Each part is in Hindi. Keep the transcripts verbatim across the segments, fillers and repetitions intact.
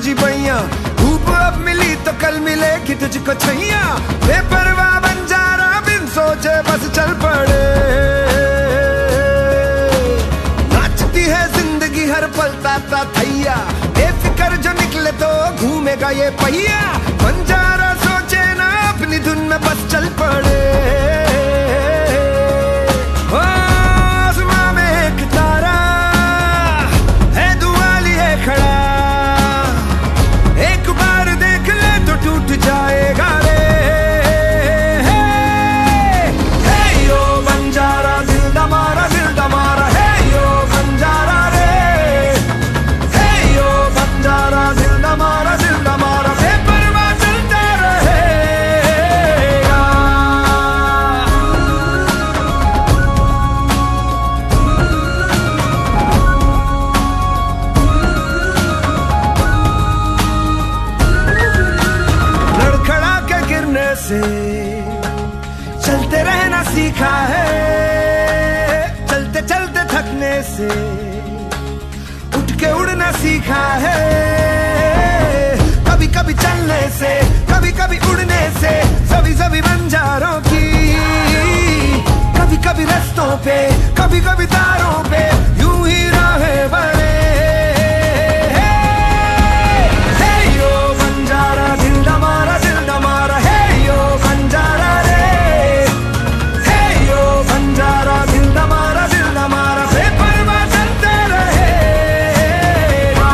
तुझी बैया, धूप अब मिली तो कल मिलेगी तुझको छैया। बेपरवाह बंजारा बिन सोचे बस चल पड़े, नाचती है जिंदगी हर पल ताता थैया। बेफिक्र जो निकले तो घूमेगा ये पहिया, बंजारा सोचे ना अपनी धुन में बस चल पड़े। आसमां में एक तारा है दुआ लिए खड़ा, एक बार देख ले तो टूट जाएगा रे। हे यो बंजारा दिल दमारा दिल दमारा, हे यो बंजारा रे, हे यो बंजारा दिल दमारा दिल दमारा, बेपरवाह चलता रहेगा। लड़खड़ा के गिरने से चलते रहना सीखा है, चलते चलते थकने से उठ के उड़ना सीखा है। कभी कभी चलने से कभी कभी उड़ने से सभी सभी बंजारों की, कभी कभी रस्तों पे कभी कभी तारों पे यूं ही राहें बने। हे यो बंजारा दिल दमारा दिल दमारा, हे यो बंजारा रे, हे यो बंजारा दिल दमारा दिल दमारा, बेपरवाह चलते रहेगा।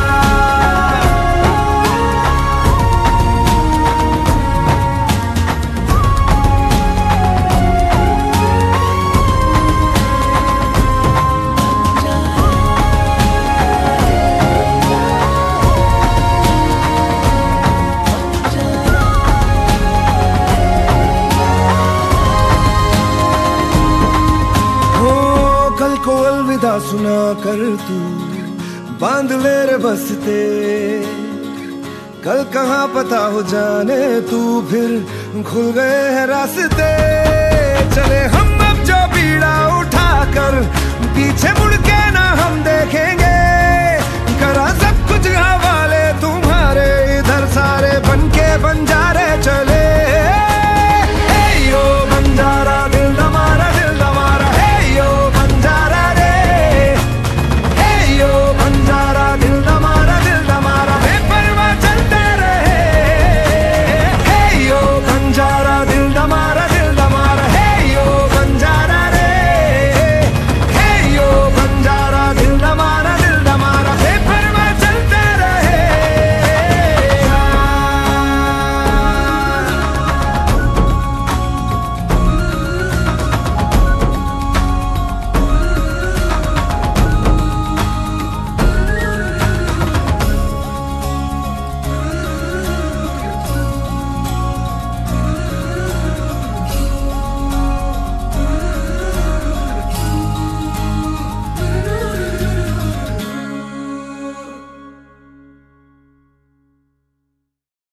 हो कल को अलविदा सुना कर तू बांध ले रे बस्ते, कल कहाँ पता हो जाने तू फिर खुल गए हैं रास्ते। चले हम अब जो बीड़ा उठाकर पीछे मुड़ के ना हम देखेंगे, करा सब कुछ हवाले तुम्हारे इधर सारे बनके बन